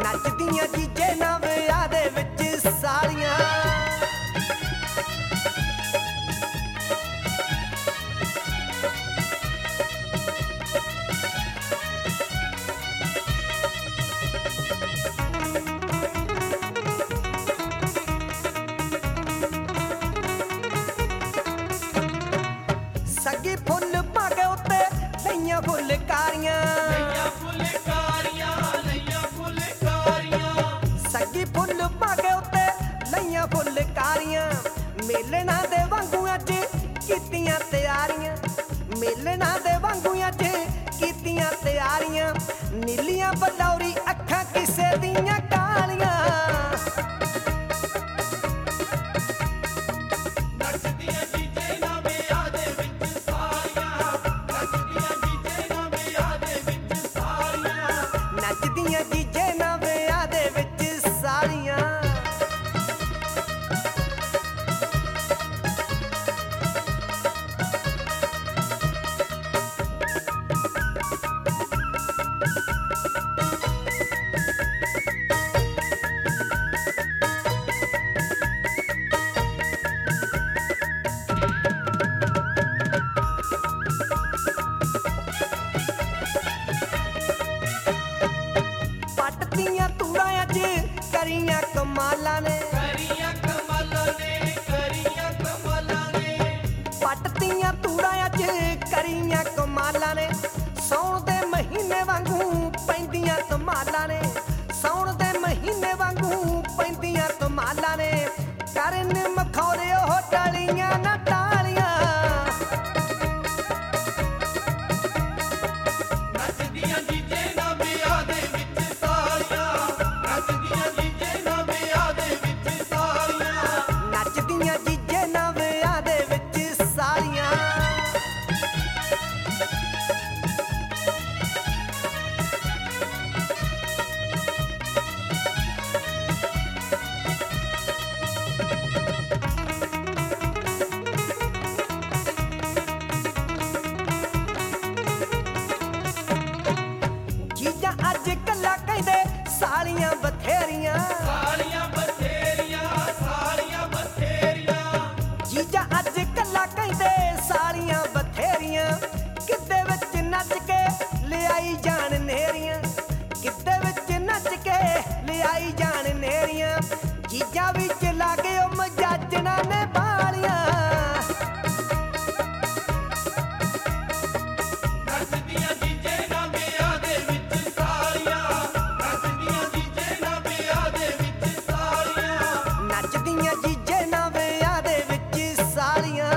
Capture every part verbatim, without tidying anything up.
ਨੱਚਦੀਆਂ ਜੀਜੇ ਨਾ ਵਿਆਹ ਦੇ ਵਿੱਚ ਸਾਲੀਆਂ। ਸੱਗੀ ਫੁੱਲ ਪਾ ਕੇ ਉੱਤੇ ਲਈਆਂ ਫੁਲਕਾਰੀਆਂ, ਸੱਗੀ ਫੁੱਲ ਪਾ ਕੇ ਉੱਤੇ ਲਈਆਂ ਫੁਲਕਾਰੀਆਂ। ਮੇਲਣਾ ਦੇ ਵਾਂਗੂ ਅੱਜ ਕੀਤੀਆਂ ਤਿਆਰੀਆਂ, ਮੇਲਣਾ ਦੇ ਵਾਂਗੂ ਅੱਜ ਕੀਤੀਆਂ ਤਿਆਰੀਆਂ। ਨੀਲੀਆਂ ਬਲੌਰੀ ਅੱਖਾਂ ਕਿਸੇ ਦੀਆਂ ਕਾਲੀਆਂ। ਨੱਚਦੀਆਂ ਜੀਜੇ ਨਾ ਵਿਆਹ ਦੇ ਵਿੱਚ ਸਾਲੀਆਂ, ਨੱਚਦੀਆਂ ਜੀਜੇ ਨਾ ਵਿਆਹ ਦੇ ਵਿੱਚ ਸਾਲੀਆਂ। ਨੱਚਦੀਆਂ ਜੀਜੇ ਨਾ ਵਿਆਹ ਦੇ ਵਿੱਚ ਸਾਲੀਆਂ। ਪੱਟਦੀਆਂ ਤੂੜਾਂ ਅੱਜ ਕਰੀਆਂ ਕਮਾਲਾਂ ਨੇ, ਕਰੀਆਂ ਕਮਾਲਾਂ ਨੇ, ਕਰੀਆਂ ਕਮਾਲਾਂ ਨੇ। ਪੱਟਦੀਆਂ ਤੂੜਾਂ ਅੱਜ ਕਰੀਆਂ ਕਮਾਲਾਂ ਨੇ। ਸੌਣ ਦੇ ਮਹੀਨੇ ਵਾਂਗੂ ਪੈਂਦੀਆਂ ਧਮਾਲਾਂ ਨੇ, ਸੌਣ ਦੇ ਮਹੀਨੇ ਵਾਂਗੂ ਪੈਂਦੀਆਂ ਧਮਾਲਾਂ ਨੇ। ਕਰਨ ਮਖੌਰੇ ਉਹ ਟਾਲੀਆਂ ਨਾ ਟਾਲੀਆਂ। ਨੱਚਦੀਆਂ ਜੀਜੇ ਨਾ ਵਿਆਹ ਦੇ ਵਿੱਚ ਸਾਲੀਆਂ, ਨੱਚਦੀਆਂ ਜੀਜੇ ਨਾ ਵਿਆਹ ਦੇ ਵਿੱਚ ਸਾਲੀਆਂ। ਨੱਚਦੀਆਂ ਜੀਜੇ ਨਾ ਵਿਆਹ ਦੇ ਵਿੱਚ ਸਾਲੀਆਂ। ਜੀਜਾ ਅੱਜ ਕੱਲਾ ਕਹਿੰਦੇ ਸਾਲੀਆਂ ਬਥੇਰੀਆਂ, ਸਾਲੀਆਂ ਬਥੇਰੀਆਂ, ਸਾਲੀਆਂ ਬਥੇਰੀਆਂ। ਜੀਜਾ ਅੱਜ ਕੱਲਾ ਕਹਿੰਦੇ ਸਾਲੀਆਂ ਬਥੇਰੀਆਂ। ਕਿੱਦੇ ਵਿੱਚ ਨੱਚ ਕੇ ਲਿਆਈ ਜਾਣ ਨੇਰੀਆਂ, ਕਿੱਦੇ ਵਿੱਚ ਨੱਚ ਕੇ ਲਿਆਈ ਜਾਣ ਨੇਰੀਆਂ। ਜੀਜਾ ਵਿੱਚ ਲਾਗੇ ਉਹ ਮਜਾਜਣਾ ਨੇ ਬਾਲੀਆਂ। ਨੱਚਦੀਆਂ ਜੀਜੇ ਨਾ ਵਿਆਹ ਦੇ ਵਿੱਚ ਸਾਲੀਆਂ, ਨੱਚਦੀਆਂ ਜੀਜੇ ਨਾ ਵਿਆਹ ਦੇ ਵਿੱਚ ਸਾਲੀਆਂ। ਨੱਚਦੀਆਂ ਜੀਜੇ ਨਾ ਵਿਆਹ ਦੇ ਵਿੱਚ ਸਾਲੀਆਂ।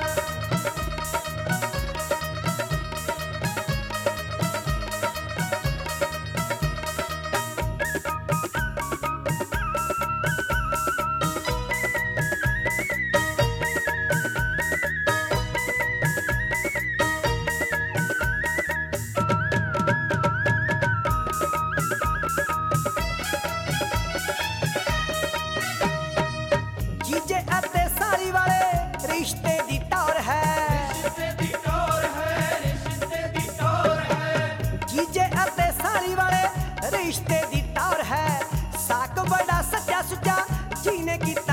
ਜੀਜੇ ਅਤੇ ਸਾਲੀ ਵਾਲੇ ਰਿਸ਼ਤੇ ਦੀ ਟੌਰ ਹੈ, ਰਿਸ਼ਤੇ ਦੀ ਟੌਰ ਹੈ, ਰਿਸ਼ਤੇ ਦੀ ਟੌਰ ਹੈ। ਜੀਜੇ ਅਤੇ ਸਾਲੀ ਵਾਲੇ ਰਿਸ਼ਤੇ ਦੀ ਟੌਰ ਹੈ। ਸਾਕ ਬੜਾ ਸੱਚਾ ਸੁੱਚਾ ਜੀ ਨੇ ਕੀਤਾ